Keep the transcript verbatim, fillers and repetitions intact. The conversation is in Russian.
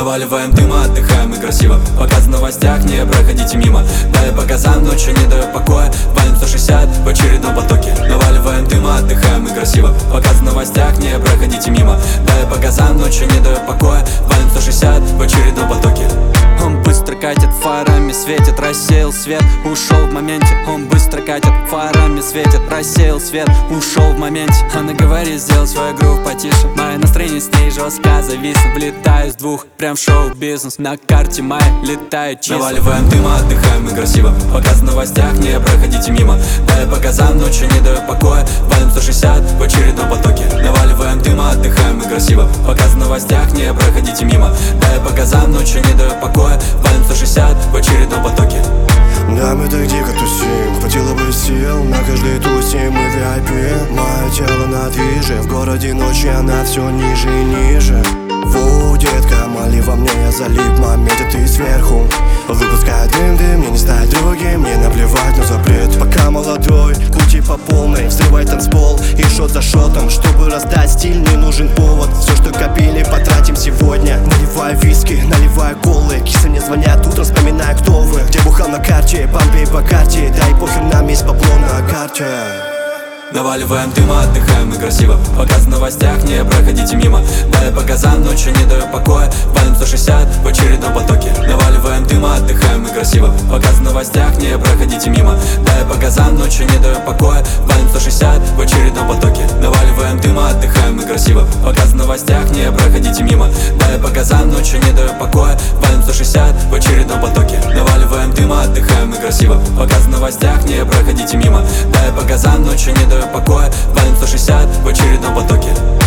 Наваливаем дыма, отдыхаем и красиво. Показ в новостях, не проходите мимо. Дай по газам, ночью не даю покоя. Валим сто шестьдесят в очередном потоке. Наваливаем дыма, отдыхаем и красиво. Показ в новостях, не проходите мимо. Дай по газам, ночью не даю покоя. Валим сто шестьдесят в очередном потоке. Он быстро катит, фарами светит, рассеял свет, ушел в моменте. Он быстро катит, фарами светит, рассеял свет, ушел в моменте. Она говорит, сделай свой грув потише. Мое настроение с ней жестко зависло. Влетаю с двух, прям в шоу-бизнес. На карте моя летают числа. Наваливаем дыма, отдыхаем и красиво. Показ в новостях, не проходите мимо. Дай по газам, ночью не даю покоя. Валим сто шестьдесят в очередном потоке. Наваливаем дыма, отдыхаем и красиво. Показ в новостях, не проходите мимо. Дай по газам, ночью не даю покоя. Валим сто шестьдесят в очередном потоке. Да, мы так дико тусим, хватило бы сил на каждой тусе, мы ви ай пи. Мое тело на движе, в городе ночи она все ниже и ниже. Воу, детка, моли во мне, я залип, моменте ты сверху. Выпускаю дым, дым, мне не стать другим, мне наплевать на запрет. Пока молодой, крути по полной, взрывай танцпол и шот за шотом. Чтобы раздать стиль, не нужен повод. Все, что копили, потратим сегодня. Наливаю виски, наливаю колы. Кисы мне звонят утром, вспоминаю, кто вы. Где бухал на карте, помпей по карте. Да и похер, нам есть бабло на карте. Наваливаем дыма, отдыхаем и красиво. Показ в новостях, не проходите мимо. Дай по газам, ночью не даю покоя. Валим сто шестьдесят в очередном потоке. Наваливаем дыма, отдыхаем и красиво. Показ в новостях, не проходите мимо. Дай по газам, ночью не даю покоя. Валим сто шестьдесят в очередном потоке. Наваливаем дыма, отдыхаем и красиво. Показ в новостях, не проходите мимо. Дай по газам, ночью не даю покоя. Валим сто шестьдесят в очередном потоке. Наваливаем дыма, отдыхаем и красиво. Показ в новостях, не проходите мимо. Дай по газам, ночью не даю покоя. Валим сто шестьдесят в очередном потоке.